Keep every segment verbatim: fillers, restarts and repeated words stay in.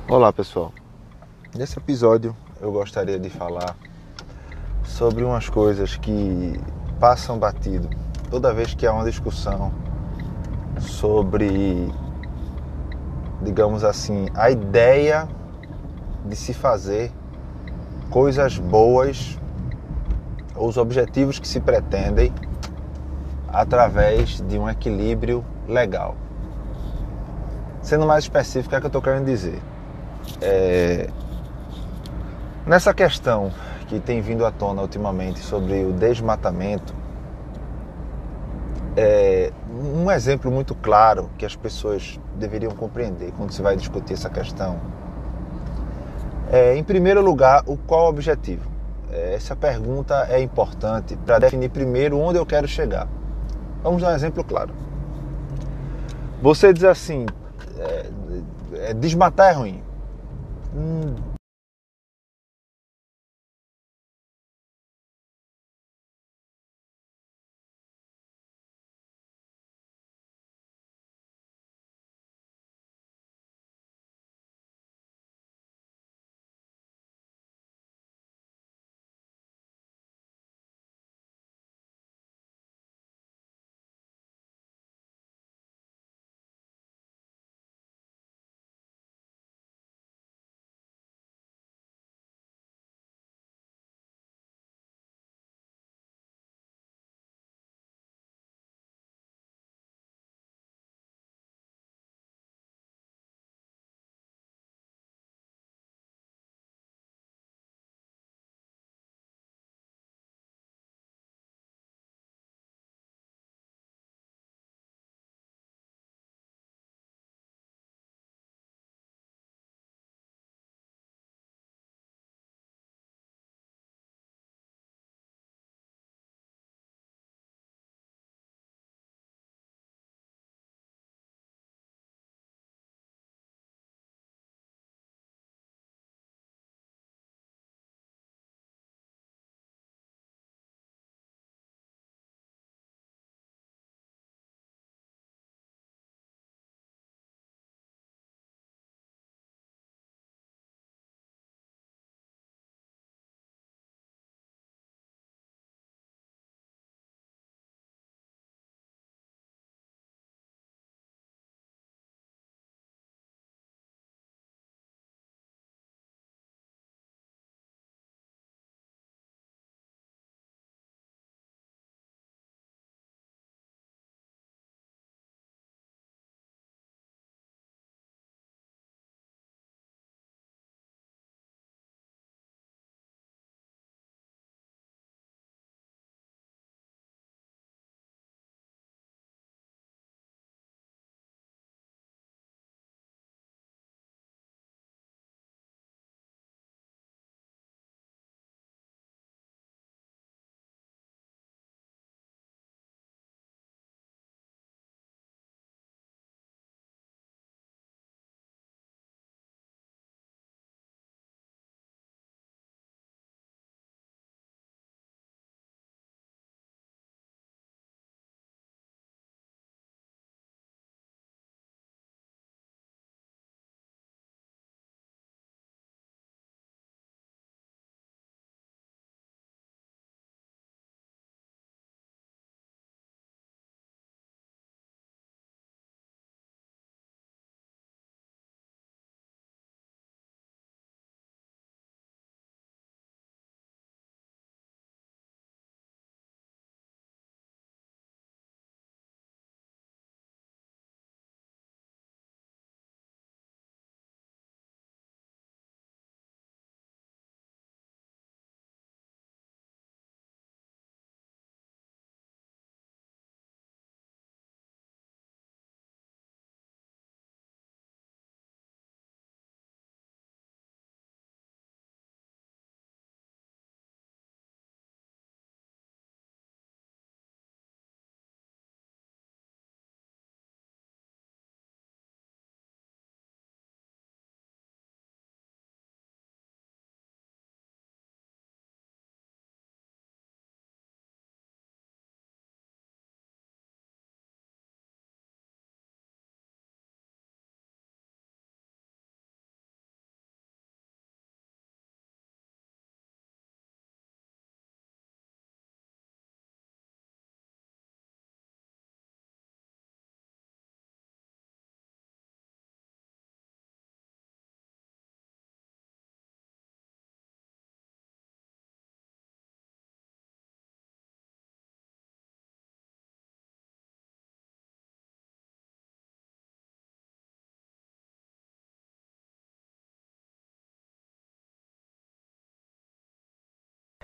Olá pessoal, nesse episódio eu gostaria de falar sobre umas coisas que passam batido toda vez que há uma discussão sobre, digamos assim, a ideia de se fazer coisas boas ou os objetivos que se pretendem através de um equilíbrio legal. Sendo mais específico, o que é que eu estou querendo dizer? É... Nessa questão que tem vindo à tona ultimamente sobre o desmatamento, é um exemplo muito claro que as pessoas deveriam compreender quando se vai discutir essa questão é, em primeiro lugar, o qual o objetivo? É, essa pergunta é importante para definir primeiro onde eu quero chegar. Vamos dar um exemplo claro. Você diz assim, é, é, desmatar é ruim. Hum,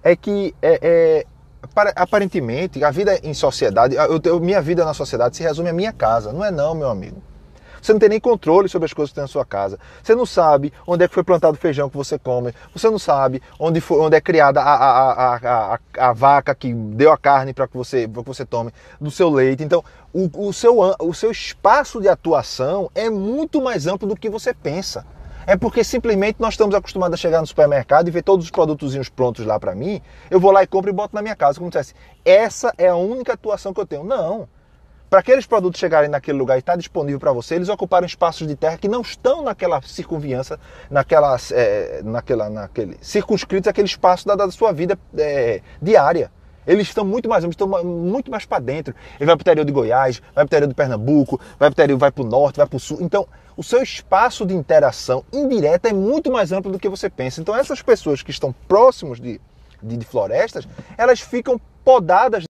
é que é, é, aparentemente a vida em sociedade, eu, eu, minha vida na sociedade se resume à minha casa. Não é não, meu amigo. Você não tem nem controle sobre as coisas que tem na sua casa. Você não sabe onde é que foi plantado o feijão que você come. Você não sabe onde, foi, onde é criada a, a, a, a, a, a vaca que deu a carne para que você, para que você tome, do seu leite. Então, o, o, seu, o seu espaço de atuação é muito mais amplo do que você pensa. É porque simplesmente nós estamos acostumados a chegar no supermercado e ver todos os produtozinhos prontos lá para mim. Eu vou lá e compro e boto na minha casa. Como se dissesse, essa é a única atuação que eu tenho. Não. Para aqueles produtos chegarem naquele lugar e estar disponível para você, eles ocuparam espaços de terra que não estão naquela circunviança, naquela, é, naquela, naquele, circunscritos àquele espaço da, da sua vida é, diária. Eles estão muito mais estão muito mais para dentro. Ele vai para o interior de Goiás, vai para o interior de Pernambuco, vai para o interior, vai para o norte, vai para o sul. Então, o seu espaço de interação indireta é muito mais amplo do que você pensa. Então, essas pessoas que estão próximos de, de, de florestas, elas ficam podadas